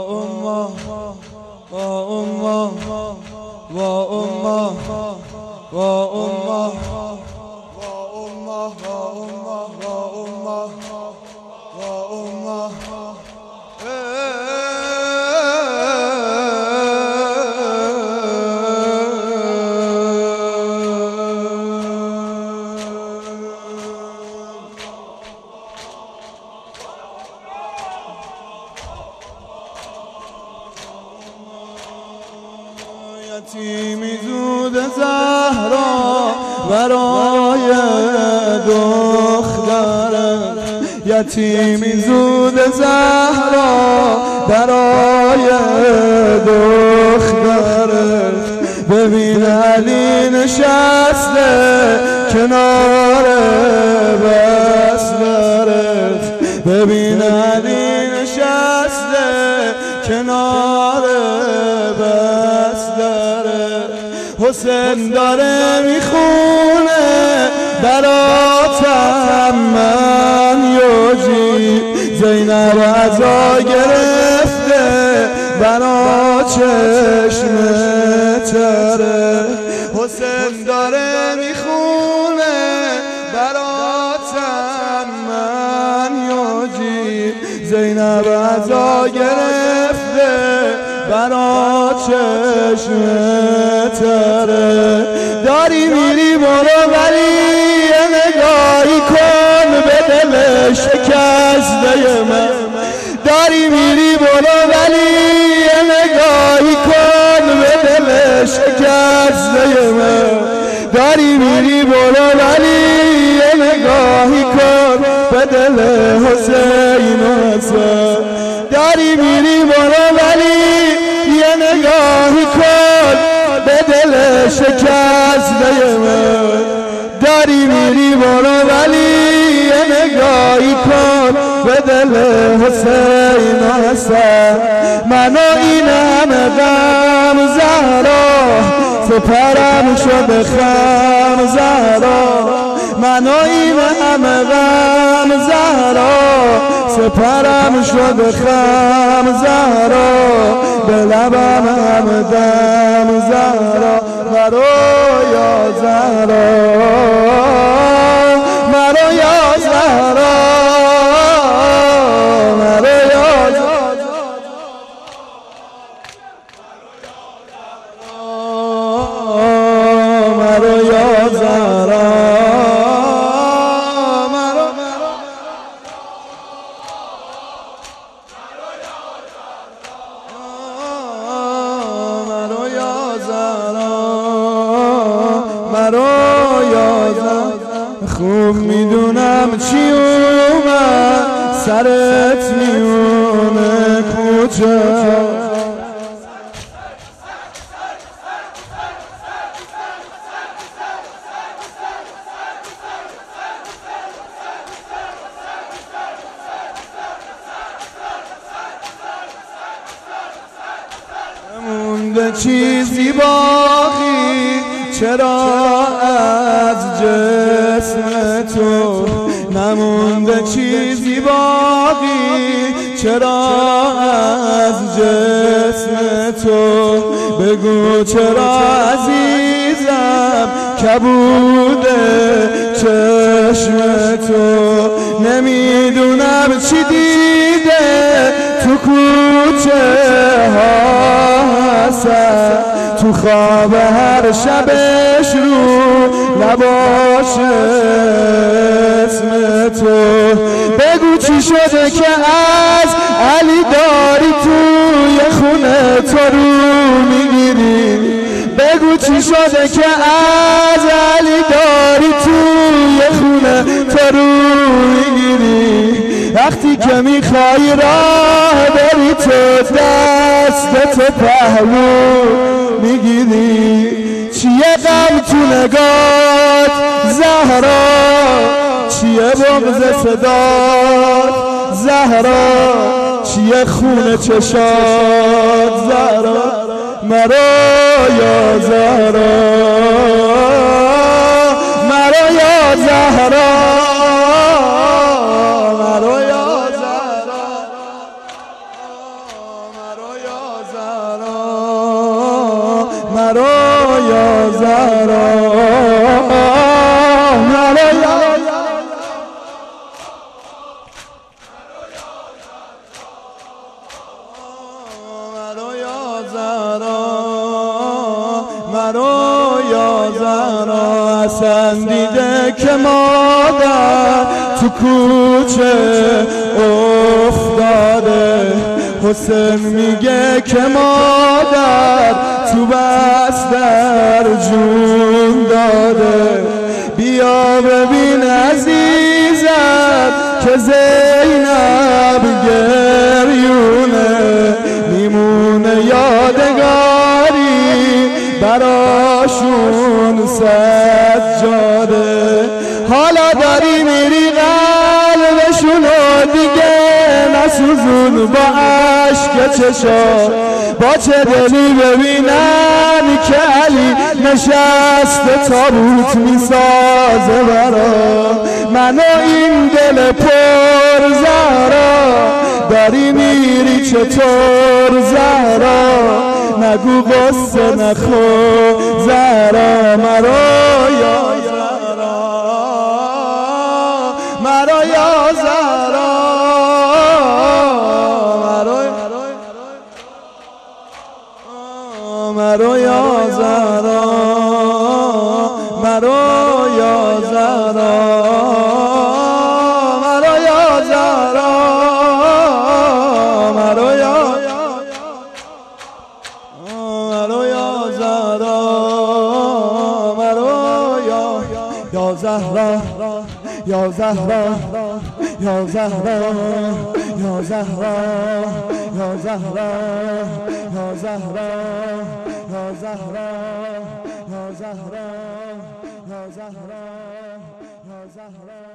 یتیمی زود زهرا برای دخترت، یتیمی زود زهرا برای دخترت. ببین علی نشسته کنار بسترت، ببین علی نشسته کنار بسترت. حسین داره میخونه براتم من یوجی، زینب عزا گرفته برا چشم تره. حسین داره میخونه براتم من یوجی، زینب عزا گرفته برا چشم تره. داری میری برو ولی یه نگاهی کن به دل شکسته من. داری میری برو ولی یه نگاهی کن به دل شکسته من. داری میری برو ولی یه نگاهی کن به دل حسین و حسن. داری میری برو ولی یه نگاهی کن به دل شکسته من. داری میری برو ولی یه نگاهی کن به دل حسین و حسن. من و این همه غم زهرا سپرم شده خم زهرا. من و این همه غم زهرا سپرم شده خم زهرا. به لبم همه دم زهرا مرو یا زهرا، مرو یا زهرا، مرو یا زهرا، مرو یا زهرا، خوب میدونم چی اومد سرت میونه کوچه. نمونده چیزی باقی چرا از جسم تو، نمونده چیزی باقی چرا از جسم تو. بگو چرا عزیزم کبوده چشم تو. نمیدونم چی دیده تو کوچه ها هستن، تو خواب هر شبش رو لباش اسم تو. بگو چی شده که از علی داری توی خونه تو رو میگیری. بگو چی شده که از علی داری توی خونه تو رو میگیری. وقتی که میخوای راه بری تو دستت پهلو میگیری. چیه غم تو نگات زهرا، چیه بغض صدات زهرا، چیه خون چشات زهرا. مرو یا زهرا، مرو یا زهرا، مرو یا زهرا، مرا یا زهرا مرا یا زهرا مرا یا زهرا اصلا دیده که مادر تو کوچه افتاده حسین میگه که مادر تو بستر جون داده بیا ببین عزیزم که زینب گریونه میمونه یادگاری براشون سجاده حالا داری میری قلبشونو دیگه نسوزون با عشق چشا با چه دلی ببینن که علی نشسته تابوت میسازه برا منو این دل پر زهرا داری میری چطور زهرا نگو قصه نخو زهرا مرا یا زهرا مرا یا زهرا مرا یا زهرا مرا یا زهرا مرا یا زهرا مرا یا زهرا مرا یا زهرا یا زهرا یا زهرا یا زهرا یا زهرا یا زهرا یا زهرا یا زهرا یا زهرا یا زهرا